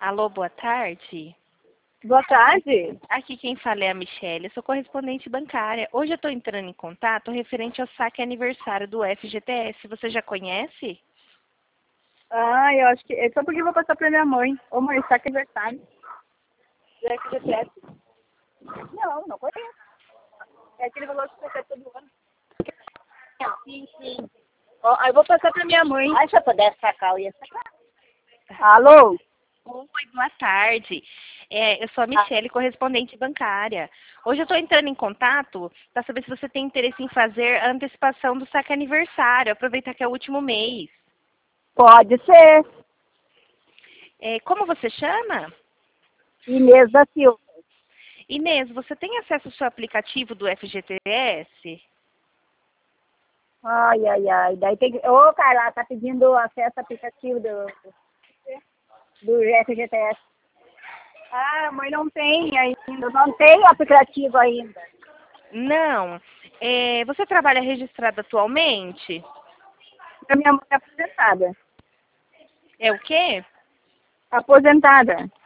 Alô, boa tarde. Boa tarde. Aqui quem fala é a Michelle, eu sou correspondente bancária. Hoje eu estou entrando em contato referente ao saque aniversário do FGTS. Você já conhece? Eu acho que é só porque eu vou passar pra minha mãe. Ô mãe, está aqui aniversário. Do FGTS. Não conheço. É aquele valor que você recebe todo ano. Sim. Ó, aí eu vou passar pra minha mãe. Ai, se eu pudesse sacar, eu ia sacar. Alô? Oi, boa tarde. Eu sou a Michelle, correspondente bancária. Hoje eu estou entrando em contato para saber se você tem interesse em fazer a antecipação do saque aniversário, aproveitar que é o último mês. Pode ser. Como você chama? Inês da Silva. Inês, você tem acesso ao seu aplicativo do FGTS? Ai. Daí tem que... Ô, Carla, tá pedindo acesso ao aplicativo do FGTS. Ah, a mãe não tem ainda. Não tem o aplicativo ainda. Não. Você trabalha registrado atualmente? A minha mãe é aposentada. É o quê? Aposentada.